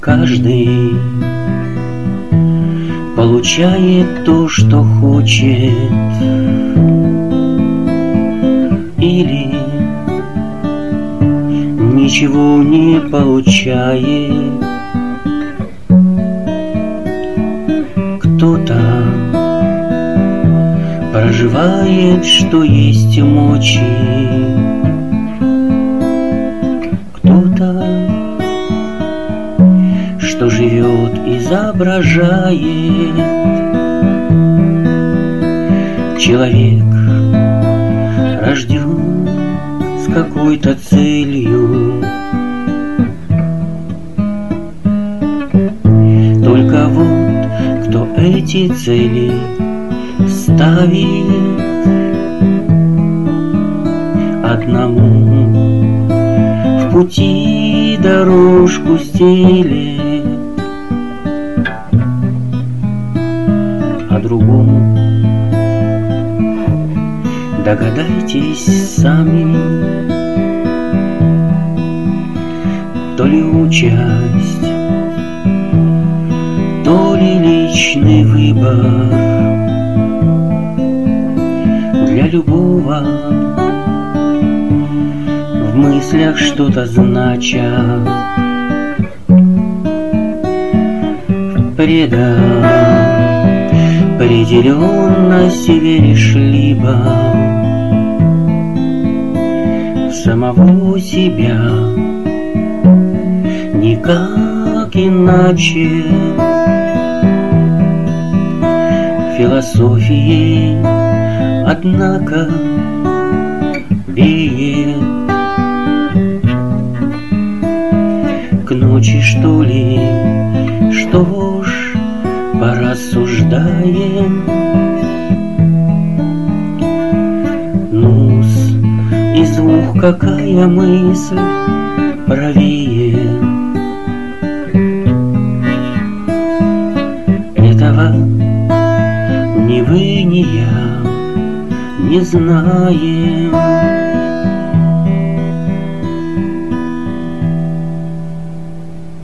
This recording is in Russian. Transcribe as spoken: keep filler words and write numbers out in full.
Каждый получает то, что хочет, или ничего не получает. Кто-то проживает, что есть мочи, кто-то, что живет, изображает. Человек рожден с какой-то целью, только вот кто эти цели ставит, одному в пути дорожку стелет, а другому догадайтесь сами, то ли участь, то ли личный выбор. Для любого в мыслях что-то значат, предопределенности веришь либо в самого себя, никак иначе. Философией, однако, веет к ночи, что ли. Что ж, порассуждаем. Ну-с, из двух какая мысль правее? Этого ни вы, ни я не знаем.